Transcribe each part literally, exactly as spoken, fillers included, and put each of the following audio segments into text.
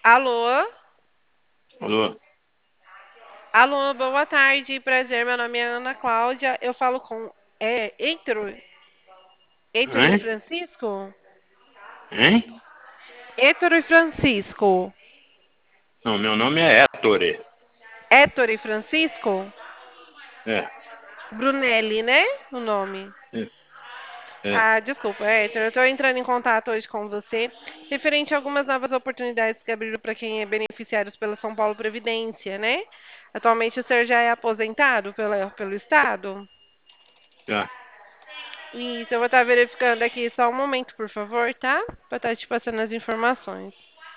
Alô? Alô? Alô, boa tarde, prazer. Meu nome é Ana Cláudia. Eu falo com. É, Heitor? Heitor e Hein? Francisco? Hein? Heitor e Francisco? Não, meu nome é Ettore. Heitor e Francisco? É, Brunelli, né? O nome. é, é, Ah, desculpa, Heitor. Eu estou entrando em contato hoje com você, referente a algumas novas oportunidades que abriram para quem é beneficiário pela São Paulo Previdência, né? Atualmente o senhor já é aposentado pela, pelo Estado? já. Isso, eu vou estar verificando aqui só um momento, por favor, tá? Para estar te passando as informações.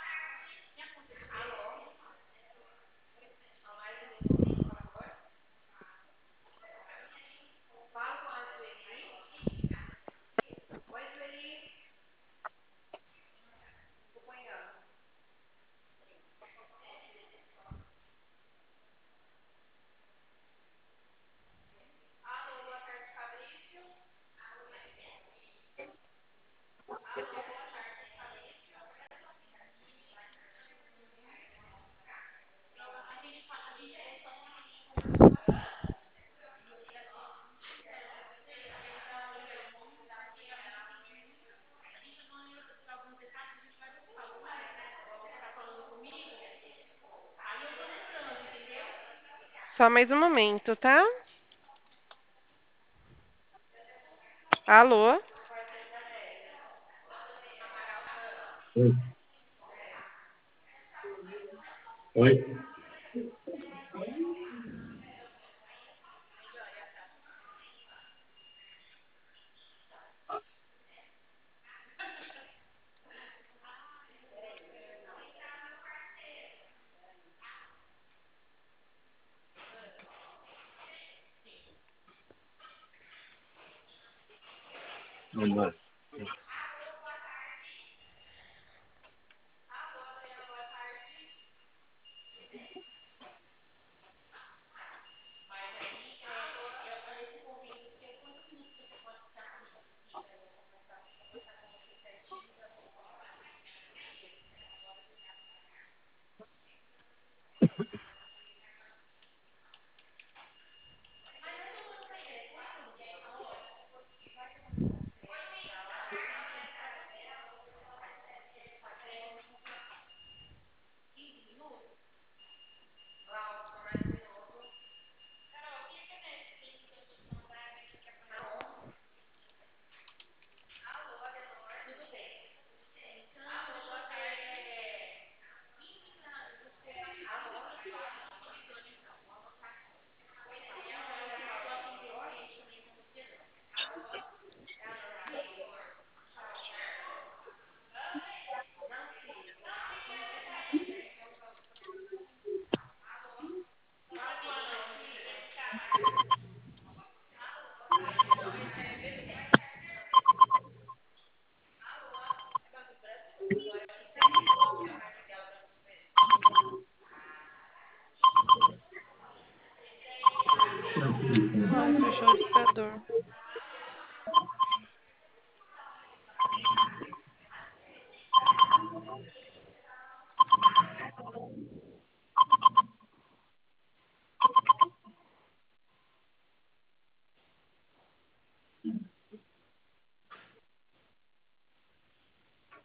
Só mais um momento, tá? Alô? Oi. Oi. Vamos embora.